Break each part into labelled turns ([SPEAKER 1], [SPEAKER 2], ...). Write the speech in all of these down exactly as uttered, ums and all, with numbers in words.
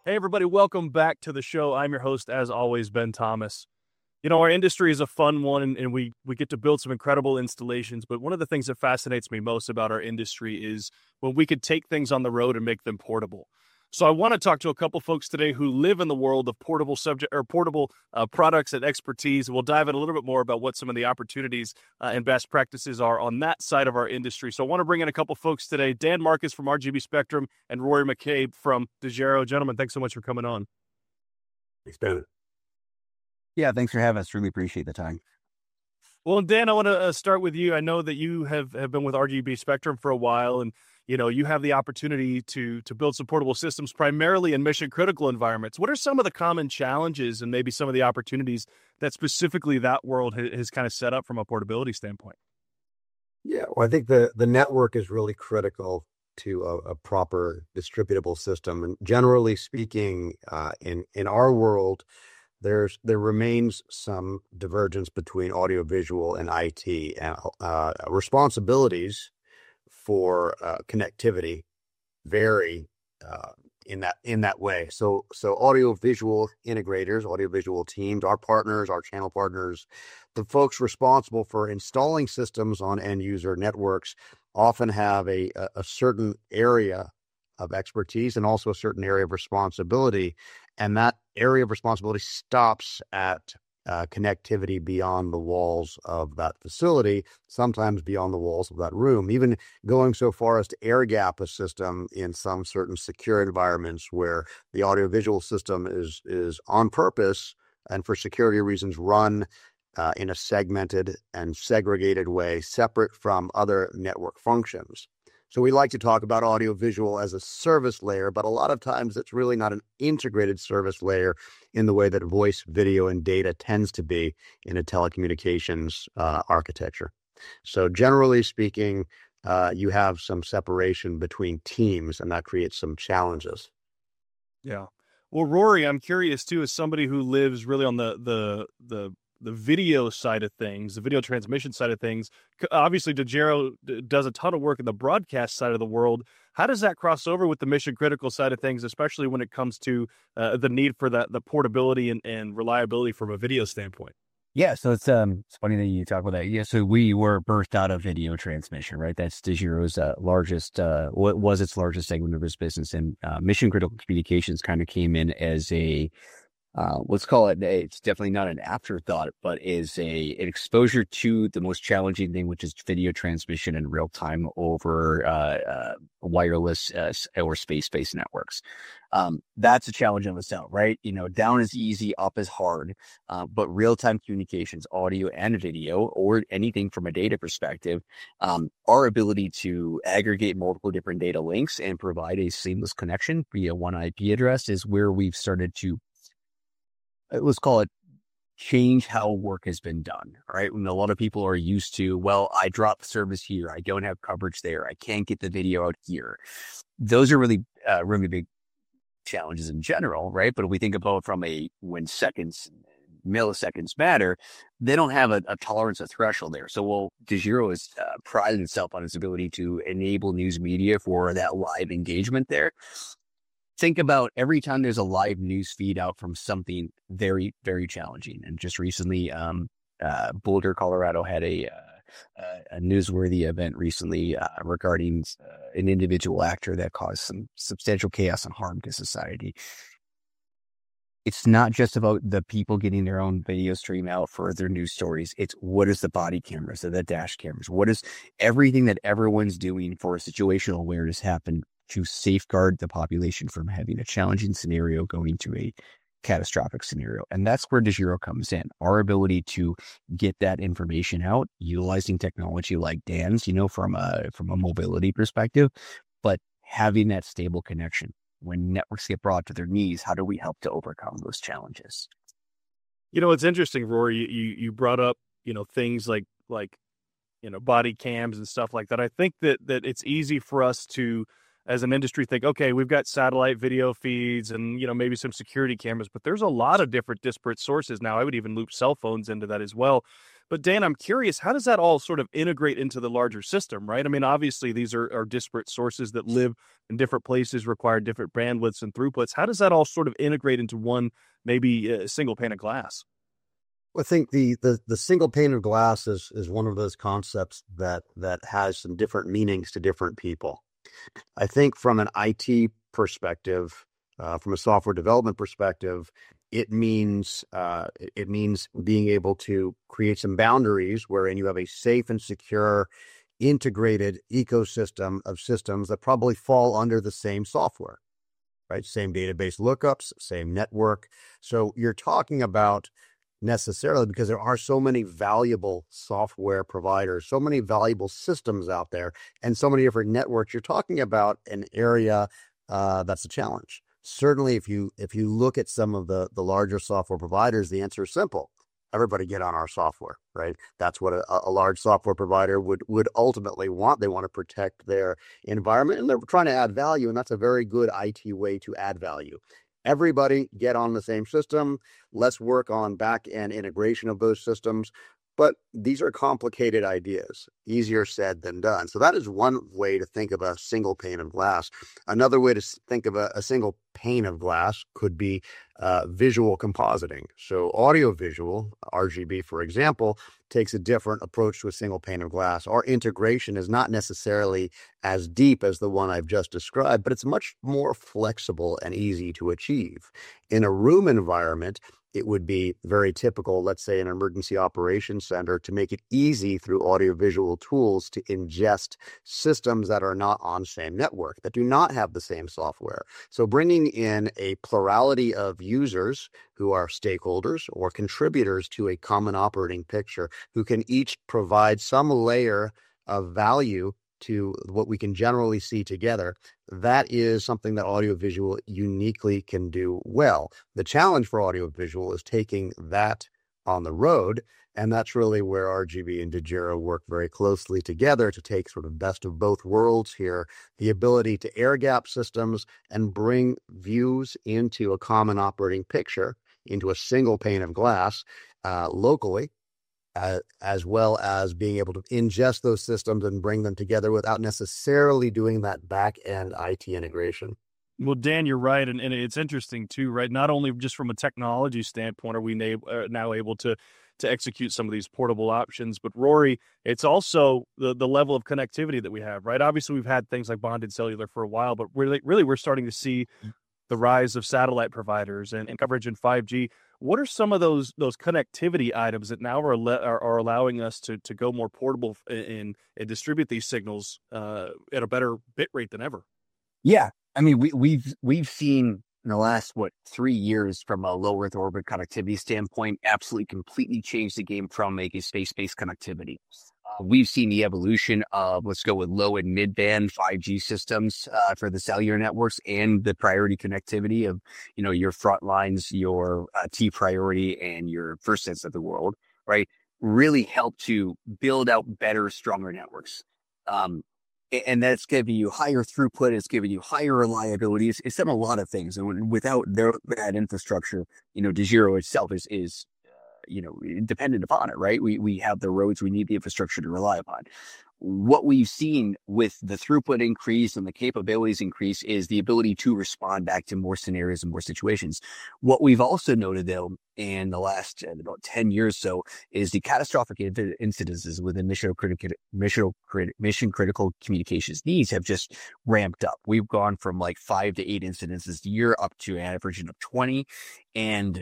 [SPEAKER 1] Hey, everybody, welcome back to the show. I'm your host, as always, Ben Thomas. You know, our industry is a fun one, and, and we, we get to build some incredible installations, but one of the things that fascinates me most about our industry is when we could take things on the road and make them portable. So I want to talk to a couple folks today who live in the world of portable subject or portable uh, products and expertise. We'll dive in a little bit more about what some of the opportunities uh, and best practices are on that side of our industry. So I want to bring in a couple folks today, Dan Marcus from R G B Spectrum and Rory McCabe from Degiro. Gentlemen, thanks so much for coming on.
[SPEAKER 2] Thanks, Ben.
[SPEAKER 3] Yeah, thanks for having us. Really appreciate the time.
[SPEAKER 1] Well, Dan, I want to uh, start with you. I know that you have, have been with R G B Spectrum for a while, and you know you have the opportunity to to build some portable systems primarily in mission critical environments. What are some of the common challenges and maybe some of the opportunities that specifically that world ha- has kind of set up from a portability standpoint?
[SPEAKER 2] Yeah, well, I think the the network is really critical to a, a proper distributable system. And generally speaking, uh, in in our world, there's there remains some divergence between audiovisual and I T, and uh, responsibilities for uh, connectivity vary uh, in that in that way. So so audiovisual integrators, audiovisual teams, our partners, our channel partners, the folks responsible for installing systems on end user networks often have a a, a certain area of expertise and also a certain area of responsibility. And that area of responsibility stops at uh, connectivity beyond the walls of that facility, sometimes beyond the walls of that room, even going so far as to air gap a system in some certain secure environments where the audiovisual system is, is on purpose and for security reasons run uh, in a segmented and segregated way, separate from other network functions. So we like to talk about audiovisual as a service layer, but a lot of times it's really not an integrated service layer in the way that voice, video, and data tends to be in a telecommunications uh, architecture. So generally speaking, uh, you have some separation between teams, and that creates some challenges.
[SPEAKER 1] Yeah. Well, Rory, I'm curious too, as somebody who lives really on the the the the video side of things, the video transmission side of things. Obviously, Degiro does a ton of work in the broadcast side of the world. How does that cross over with the mission critical side of things, especially when it comes to uh, the need for that the portability and, and reliability from a video standpoint?
[SPEAKER 3] Yeah, so it's um it's funny that you talk about that. Yeah, so we were birthed out of video transmission, right? That's Degiro's uh, largest, uh, what was its largest segment of its business, and uh, mission critical communications kind of came in as a Uh, let's call it, it's definitely not an afterthought, but is a an exposure to the most challenging thing, which is video transmission in real time over uh, uh, wireless uh, or space-based networks. Um, that's a challenge in itself, right? You know, down is easy, up is hard, uh, but real-time communications, audio and video, or anything from a data perspective, um, our ability to aggregate multiple different data links and provide a seamless connection via one I P address is where we've started to, let's call it, change how work has been done, right? When a lot of people are used to, well, I drop service here, I don't have coverage there, I can't get the video out here. Those are really, uh, really big challenges in general, right? But if we think about from a, when seconds, milliseconds matter, they don't have a, a tolerance, a threshold there. So, well, Degiro has uh, prided itself on its ability to enable news media for that live engagement there. Think about every time there's a live news feed out from something very, very challenging. And just recently, um, uh, Boulder, Colorado had a, uh, a newsworthy event recently uh, regarding uh, an individual actor that caused some substantial chaos and harm to society. It's not just about the people getting their own video stream out for their news stories. It's what is the body cameras, the dash cameras, what is everything that everyone's doing for situational awareness happen to safeguard the population from having a challenging scenario going to a catastrophic scenario. And that's where Degiro comes in. Our ability to get that information out, utilizing technology like Dan's, you know, from a, from a mobility perspective, but having that stable connection. When networks get brought to their knees, how do we help to overcome those challenges?
[SPEAKER 1] You know, it's interesting, Rory, you, you brought up, you know, things like, like, you know, body cams and stuff like that. I think that, that it's easy for us to, as an industry, think, okay, we've got satellite video feeds and, you know, maybe some security cameras, but there's a lot of different disparate sources now. I would even loop cell phones into that as well. But Dan, I'm curious, how does that all sort of integrate into the larger system, right? I mean, obviously these are, are disparate sources that live in different places, require different bandwidths and throughputs. How does that all sort of integrate into one, maybe a single pane of glass?
[SPEAKER 2] I think the, the, the single pane of glass is, is one of those concepts that, that has some different meanings to different people. I think from an I T perspective, uh, from a software development perspective, it means uh, it means being able to create some boundaries wherein you have a safe and secure integrated ecosystem of systems that probably fall under the same software, right? Same database lookups, same network. So you're talking about necessarily, because there are so many valuable software providers, so many valuable systems out there, and so many different networks, you're talking about an area uh, that's a challenge. Certainly, if you if you look at some of the, the larger software providers, the answer is simple. Everybody get on our software, right? That's what a, a large software provider would, would ultimately want. They want to protect their environment, and they're trying to add value, and that's a very good I T way to add value. Everybody get on the same system. Let's work on back-end integration of those systems. But these are complicated ideas, easier said than done. So that is one way to think of a single pane of glass. Another way to think of a, a single pane of glass could be uh, visual compositing. So audio-visual, R G B, for example, takes a different approach to a single pane of glass. Our integration is not necessarily as deep as the one I've just described, but it's much more flexible and easy to achieve. In a room environment, it would be very typical, let's say, an emergency operations center, to make it easy through audiovisual tools to ingest systems that are not on the same network, that do not have the same software. So bringing in a plurality of users who are stakeholders or contributors to a common operating picture, who can each provide some layer of value to what we can generally see together, that is something that audiovisual uniquely can do well. The challenge for audiovisual is taking that on the road, and that's really where R G B and Dejero work very closely together to take sort of best of both worlds here, the ability to air gap systems and bring views into a common operating picture, into a single pane of glass uh, locally, Uh, as well as being able to ingest those systems and bring them together without necessarily doing that back-end I T integration.
[SPEAKER 1] Well, Dan, you're right. And, and it's interesting too, right? Not only just from a technology standpoint are we na- uh, now able to to execute some of these portable options, but Rory, it's also the, the level of connectivity that we have, right? Obviously, we've had things like bonded cellular for a while, but really, really we're starting to see the rise of satellite providers and, and coverage in five G. What are some of those those connectivity items that now are le- are, are allowing us to to go more portable and, and distribute these signals uh, at a better bit rate than ever?
[SPEAKER 3] Yeah, I mean, we, we've we've seen in the last what three years from a low Earth orbit connectivity standpoint, absolutely completely changed the game from making space-based connectivity. Uh, we've seen the evolution of, let's go with low and mid-band five G systems uh, for the cellular networks, and the priority connectivity of, you know, your front lines, your uh, T priority, and your first sense of the world, right? Really help to build out better, stronger networks. Um, and that's giving you higher throughput. It's giving you higher reliability. It's, it's done a lot of things. And without their, that infrastructure, you know, Dejero itself is, is you know, dependent upon it, right? We we have the roads, we need the infrastructure to rely upon. What we've seen with the throughput increase and the capabilities increase is the ability to respond back to more scenarios and more situations. What we've also noted, though, in the last uh, about ten years or so, is the catastrophic incidences within mission critical mission, mission critical communications needs have just ramped up. We've gone from like five to eight incidences a year up to an average of twenty. And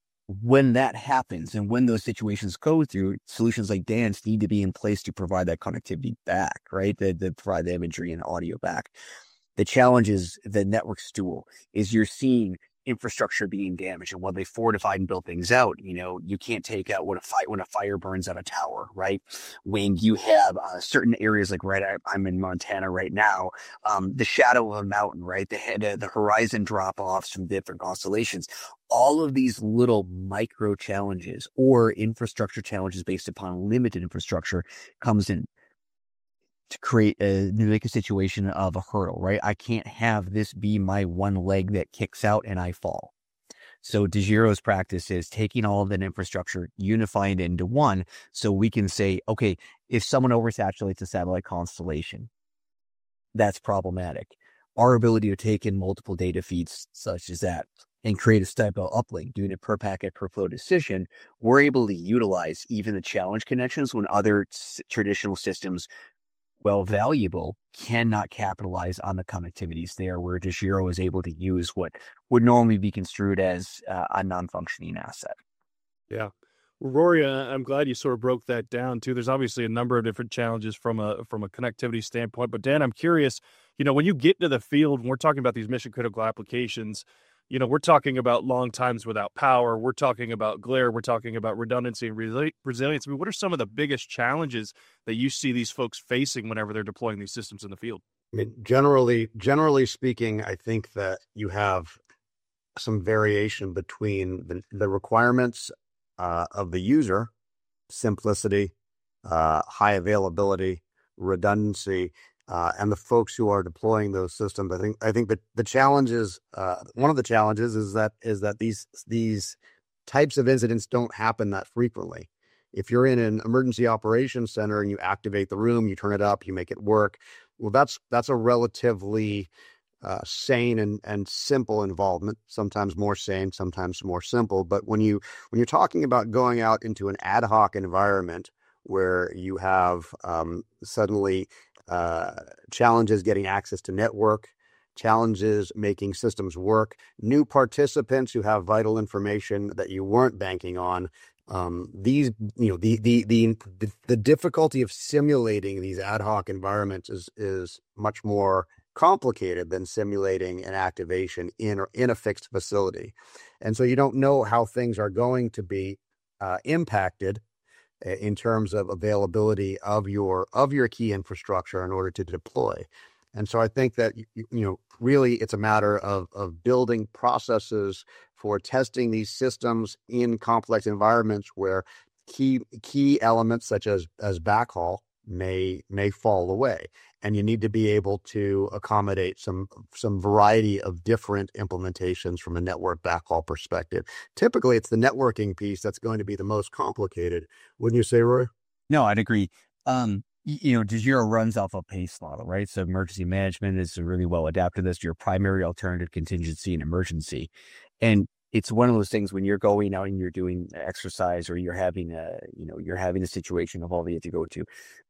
[SPEAKER 3] when that happens, and when those situations go through, solutions like Dan's need to be in place to provide that connectivity back, right? That, that provide the imagery and audio back. The challenge is the network stool is you're seeing infrastructure being damaged, and when they fortified and built things out, you know, you can't take out when a fire, when a fire burns out a tower, right? When you have uh, certain areas, like right, I, I'm in Montana right now, um, the shadow of a mountain, right? The, the horizon drop offs from different constellations. All of these little micro challenges or infrastructure challenges based upon limited infrastructure comes in to create a, to make a situation of a hurdle, right? I can't have this be my one leg that kicks out and I fall. So DeGiro's practice is taking all of that infrastructure, unifying it into one, so we can say, okay, if someone oversaturates a satellite constellation, that's problematic. Our ability to take in multiple data feeds such as that and create a stable uplink, doing a per packet per flow decision, we're able to utilize even the challenge connections when other s- traditional systems, well valuable, cannot capitalize on the connectivities there, where DeGiro is able to use what would normally be construed as uh, a non-functioning asset.
[SPEAKER 1] Yeah. Well, Rory, uh, I'm glad you sort of broke that down too. There's obviously a number of different challenges from a from a connectivity standpoint. But Dan, I'm curious, you know, when you get to the field, and we're talking about these mission critical applications, you know, we're talking about long times without power. We're talking about glare. We're talking about redundancy and resi- resilience. I mean, what are some of the biggest challenges that you see these folks facing whenever they're deploying these systems in the field?
[SPEAKER 2] I mean, generally, generally speaking, I think that you have some variation between the, the requirements uh, of the user, simplicity, uh, high availability, redundancy, uh, and the folks who are deploying those systems. I think I think that the challenges, uh, one of the challenges is that is that these these types of incidents don't happen that frequently. If you're in an emergency operations center and you activate the room, you turn it up, you make it work. Well, that's that's a relatively uh, sane and and simple involvement. Sometimes more sane, sometimes more simple. But when you when you're talking about going out into an ad hoc environment where you have um, suddenly uh, challenges getting access to network, challenges making systems work, new participants who have vital information that you weren't banking on. Um, these, you know, the, the the the the difficulty of simulating these ad hoc environments is is much more complicated than simulating an activation in or in a fixed facility, and so you don't know how things are going to be uh, impacted in terms of availability of your of your key infrastructure in order to deploy. And so I think that, you, you know, really it's a matter of of building processes for testing these systems in complex environments where key key elements such as as backhaul may may fall away. And you need to be able to accommodate some some variety of different implementations from a network backhaul perspective. Typically, it's the networking piece that's going to be the most complicated. Wouldn't you say, Roy?
[SPEAKER 3] No, I'd agree. Um, y- you know, DeGiro runs off a PACE model, right? So emergency management is really well adapted to this, your primary, alternative, contingency, and emergency. And it's one of those things when you're going out and you're doing exercise or you're having a, you know, you're having a situation of all that you have to go to,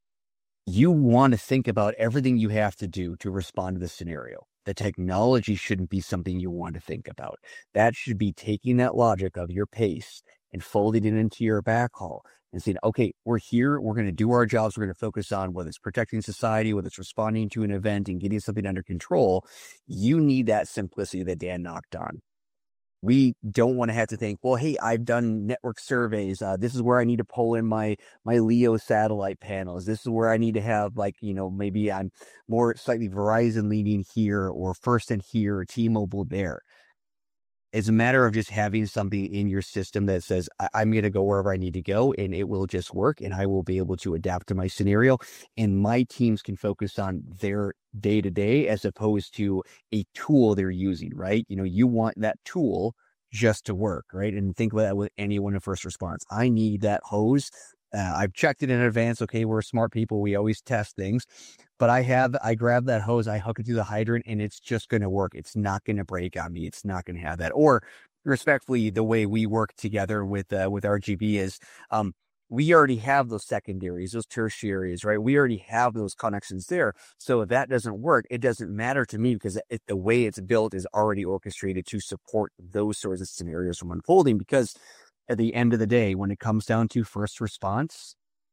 [SPEAKER 3] you want to think about everything you have to do to respond to the scenario. The technology shouldn't be something you want to think about. That should be taking that logic of your PACE and folding it into your backhaul and saying, okay, we're here, we're going to do our jobs, we're going to focus on whether it's protecting society, whether it's responding to an event and getting something under control. You need that simplicity that Dan knocked on. We don't want to have to think, well, hey, I've done network surveys. Uh, this is where I need to pull in my my LEO satellite panels. This is where I need to have, like, you know, maybe I'm more slightly Verizon leaning here or First and here or T-Mobile there. It's a matter of just having something in your system that says, I- I'm going to go wherever I need to go and it will just work and I will be able to adapt to my scenario. And my teams can focus on their day to day as opposed to a tool they're using, right? You know, you want that tool just to work, right? And think about that with anyone in first response. I need that hose. Uh, I've checked it in advance. Okay, we're smart people. We always test things. But I have, I grab that hose, I hook it to the hydrant, and it's just going to work. It's not going to break on me. It's not going to have that. Or respectfully, the way we work together with uh, with R G B is um, we already have those secondaries, those tertiaries, right? We already have those connections there. So if that doesn't work, it doesn't matter to me because it, the way it's built is already orchestrated to support those sorts of scenarios from unfolding. Because at the end of the day, when it comes down to first response,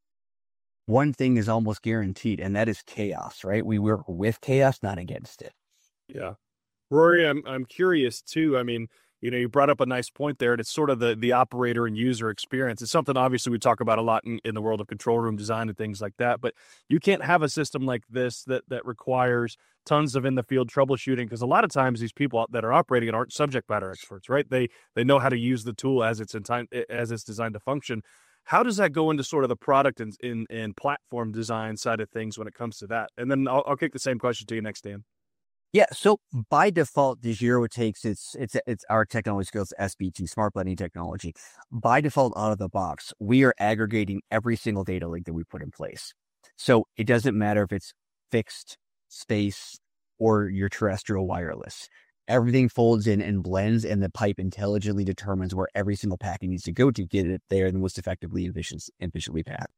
[SPEAKER 3] one thing is almost guaranteed, and that is chaos, right? We work with chaos, not against it.
[SPEAKER 1] Yeah. Rory, I'm I'm curious too. I mean, you know, you brought up a nice point there, and it's sort of the the operator and user experience. It's something obviously we talk about a lot in, in the world of control room design and things like that. But you can't have a system like this that that requires tons of in the field troubleshooting, because a lot of times these people that are operating it aren't subject matter experts, right? They they know how to use the tool as it's in time as it's designed to function. How does that go into sort of the product and in, in, in platform design side of things when it comes to that? And then I'll, I'll kick the same question to you next, Dan.
[SPEAKER 3] Yeah, so by default, DEGIRO takes its it's it's our technology skills, S B T, smart blending technology. By default, out of the box, we are aggregating every single data link that we put in place. So it doesn't matter if it's fixed, space, or your terrestrial wireless. Everything folds in and blends, and the pipe intelligently determines where every single packet needs to go to get it there the most effectively and efficient, efficiently path.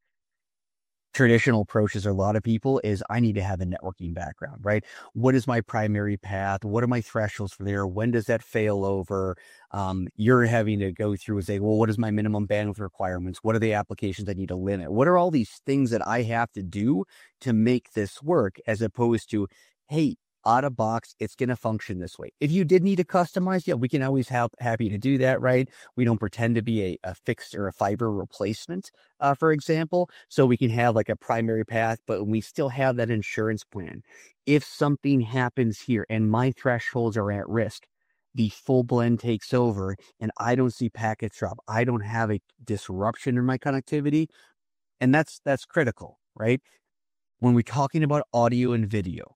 [SPEAKER 3] Traditional approaches for a lot of people is I need to have a networking background, right? What is my primary path? What are my thresholds for there? When does that fail over? Um, you're having to go through and say, well, what is my minimum bandwidth requirements? What are the applications I need to limit? What are all these things that I have to do to make this work, as opposed to, hey, out of box, it's going to function this way. If you did need to customize, yeah, we can always have happy to do that, right? We don't pretend to be a, a fixed or a fiber replacement, uh, for example. So we can have like a primary path, but we still have that insurance plan. If something happens here and my thresholds are at risk, the full blend takes over and I don't see packets drop. I don't have a disruption in my connectivity. And that's that's critical, right? When we're talking about audio and video,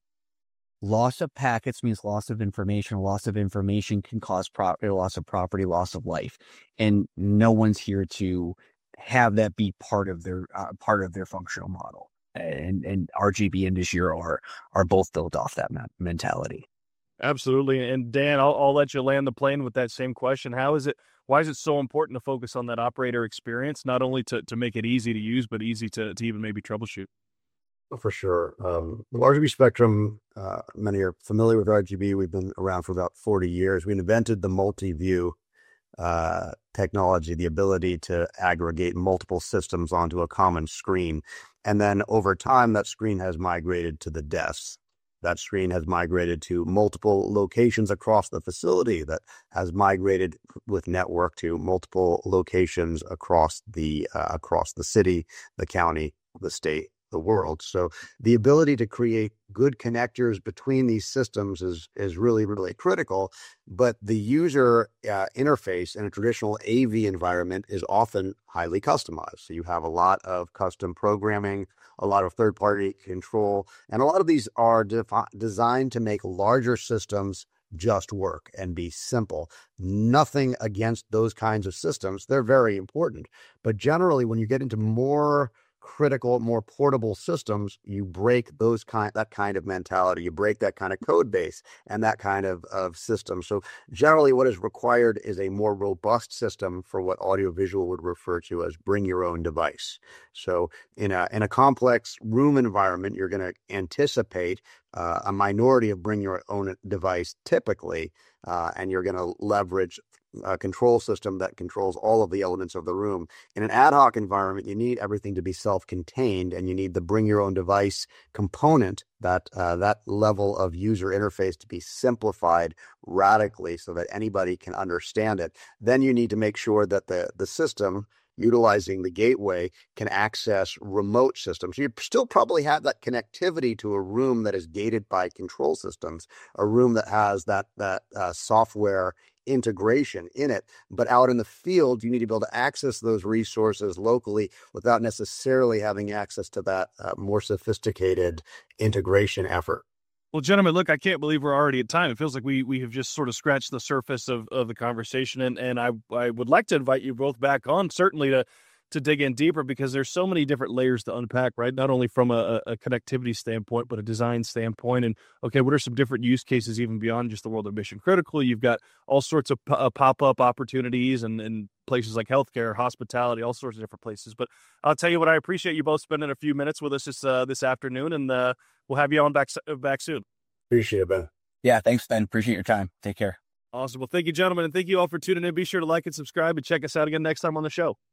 [SPEAKER 3] loss of packets means loss of information. Loss of information can cause pro- loss of property, loss of life, and no one's here to have that be part of their uh, part of their functional model. And and R G B and DEGIRO are are both built off that mentality.
[SPEAKER 1] Absolutely. And Dan, I'll, I'll let you land the plane with that same question. How is it? Why is it so important to focus on that operator experience, not only to to make it easy to use, but easy to to even maybe troubleshoot?
[SPEAKER 2] For sure. Um, the R G B spectrum, uh, many are familiar with R G B. We've been around for about forty years. We invented the multi-view uh, technology, the ability to aggregate multiple systems onto a common screen. And then over time, that screen has migrated to the desks. That screen has migrated to multiple locations across the facility, that has migrated with network to multiple locations across the uh, across the city, the county, the state, the world. So the ability to create good connectors between these systems is is really, really critical. But the user uh, interface in a traditional A V environment is often highly customized. So you have a lot of custom programming, a lot of third-party control, and a lot of these are defi- designed to make larger systems just work and be simple. Nothing against those kinds of systems. They're very important. But generally, when you get into more critical, more portable systems, you break those kind that kind of mentality. You break that kind of code base and that kind of, of system. So generally what is required is a more robust system for what audiovisual would refer to as bring your own device. So in a in a complex room environment, you're going to anticipate uh, a minority of bring your own device typically, uh, and you're going to leverage a control system that controls all of the elements of the room. In an ad hoc environment, you need everything to be self-contained, and you need the bring your own device component, that uh, that level of user interface, to be simplified radically so that anybody can understand it. Then you need to make sure that the the system utilizing the gateway can access remote systems. You still probably have that connectivity to a room that is gated by control systems, a room that has that that uh, software integration in it. But out in the field, you need to be able to access those resources locally without necessarily having access to that uh, more sophisticated integration effort.
[SPEAKER 1] Well, gentlemen, look, I can't believe we're already at time. It feels like we we have just sort of scratched the surface of, of the conversation. And, and I, I would like to invite you both back on, certainly to to dig in deeper, because there's so many different layers to unpack, right? Not only from a, a connectivity standpoint, but a design standpoint. And okay, what are some different use cases even beyond just the world of mission critical? You've got all sorts of p- uh, pop-up opportunities and, and places like healthcare, hospitality, all sorts of different places. But I'll tell you what, I appreciate you both spending a few minutes with us this uh, this afternoon, and uh, we'll have you on back back soon.
[SPEAKER 2] Appreciate it, Ben.
[SPEAKER 3] Yeah, thanks, Ben. Appreciate your time. Take care.
[SPEAKER 1] Awesome. Well, thank you, gentlemen, and thank you all for tuning in. Be sure to like and subscribe, and check us out again next time on the show.